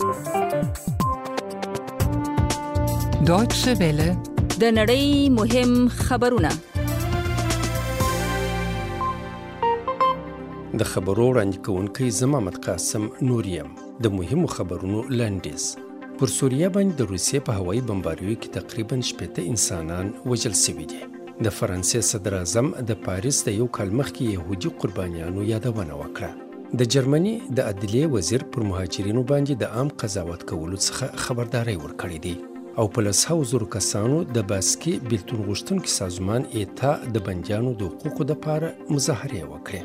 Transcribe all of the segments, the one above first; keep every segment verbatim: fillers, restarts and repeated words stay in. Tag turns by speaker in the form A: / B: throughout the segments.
A: Deutsche Welle
B: د نړۍ مهم خبرونه.
C: د خبرو وړاندې کوونکی زما محمد قاسم نوریم. د مهمو خبرونو لنډیز. پر سوریه باندې د روسیې په هوایي بمباریو کې تقریبا شپېته انسانان وژل شوي دي. د فرانسې صدر اعظم د پاریس د یو کال مخکې یهودي قربانیانو یادونه وکړه. د جرمني د عدلیې وزیر پر مهاجرینو باندې د عام قضاوت کولو څخه خبرداری ورکړې دي او په لسهاو زرو کسانو د باسکي بیلتون غوښتونکي سازمان ایتا د بندیانو د حقوقو دپاره مظاهرې وکړې.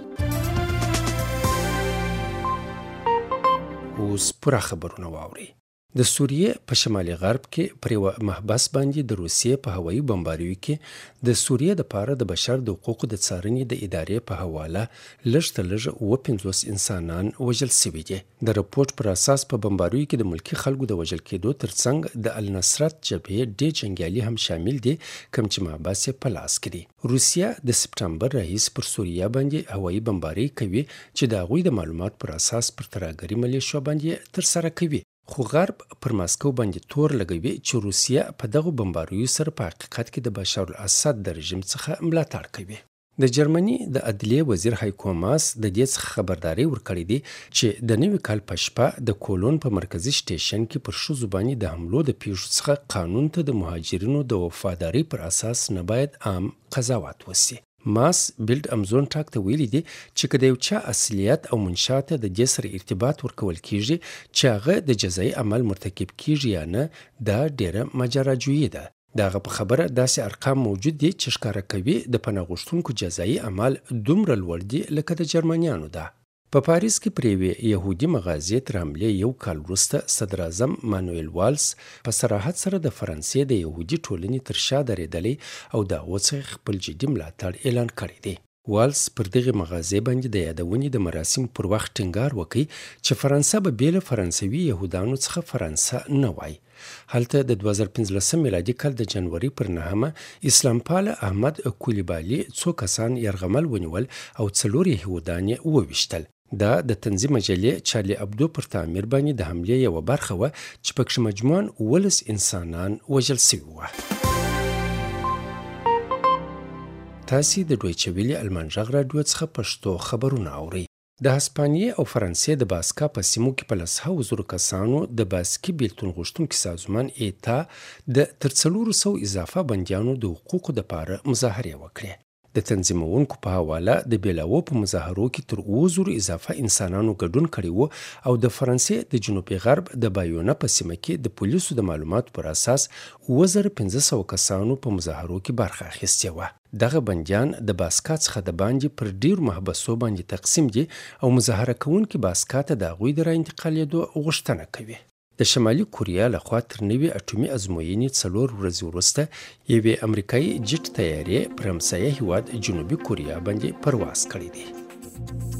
C: اوس پوره خبرونه واورئ. د سوریې په شمالي غرب کې پر یوه محبس باندې د روسیې په هوایي بمباریو کې د سوریې دپاره د بشر د حقوقو د څارنې د ادارې په حواله لږ تر لږه اووه پنځوس انسانان وژل شوي دي. د رپورټ پر اساس په بمباریو کې د ملکي خلکو د وژل کېدو ترڅنګ د النصرت جبهې ډېر جنګیالي هم شامل دي کوم چې محبس یې په لاس کې دي. روسیه د سپټمبر راهیسې پر سوریه باندې هوایي بمباري کوي چې د هغوی د معلومات پر اساس پر ترهګري ملیشو باندې ترسره کوي. خو غرب پر ماسکو باندې تور لګوي چې روسیه په دغو بمباریو سره په حقیقت کې د بشار الاسد د رژیم څخه ملاتړ کوي. د جرمني د عدلیې وزیر هایکو ماس د دې څخه خبرداری ورکړې دي چې د نوي کال په شپه د کولون په مرکزي سټیشن کې پر ښځو باندې د حملو د پیښو څخه قانون ته د مهاجرینو د وفادارۍ پر اساس نه باید عام قضاوت وسي. ماس بیلډ امزون ټاک ته ویلي دي چې که د یو چا اصلیت او منشا ته د دې سره ارتباط ورکول کیږي چې هغه د جزایي عمل مرتکب کیږي یا نه، دا ډیره ماجراجویي ده. د هغه په خبره داسې ارقام موجود دي چې ښکاره کوي د پناه غوښتونکو جزایي عمل دومره لوړ دي لکه د جرمنیانو ده. په پاریس کې پر یوې یهودي مغازې تر حملې یو کال وروسته صدر اعظم مانویل والز په صراحت سره د فرانسې د یهودي ټولنې تر شا درېدلی او د هغو څخه خپل جدي ملاتړ اعلان کړی دی. والز پر دغې مغازې باندې د یادونې د مراسمو پر وخت ټینګار وکړ چې فرانسه به بې له فرانسوي یهودانو څخه فرانسه نه وای. هلته د دوه زره پنځلسم میلادي کال د جنوري پر نهمه اسلام پاله احمد کولیبالي څو کسان یرغمل ونیول او څلور یهودان یې وویشتل. دا د تنظیم مجلې چارلی ابدو پر تعمیر باندې د حملې یوه برخه وه چې پکښې مجموعاً اوولس انسانان وژل سوي وه. تاسې د دویچه ویلې المان غږ راډیو څخه پښتو خبرونه اورئ. د هسپانیې او فرانسې د باسکا په سیمو کې په لسهاو زرو کسانو د باسکي بیلتون غوښتونکي سازمان ایتا د تر څلورو سوو اضافه بندیانو د حقوقو دپاره مظاهرې وکړې. د تنظیمونکو په حواله د بیلاو په مظاهرو کې تر اووه زرو اضافه انسانانو ګډون کړی و او د فرانسې د جنوبي غرب د بایونه په سیمه کې د پولیسو د معلوماتو پر اساس اووه زره پنځه سوه کسانو په مظاهرو کې برخه اخیستې وه. دغه بندیان د باسکا څخه د باندې پر ډیرو محبسو باندې تقسیم دي او مظاهره کوونکي باسکا ته د هغوی د راانتقالېدو غوښتنه کوي. د شمالي کوریا لخوا تر نوي اټومي ازموینې څلور ورځې وروسته یوې امریکایي جیټ طیارې پر همسایه هیواد جنوبي کوریا باندې پرواز کړی دی.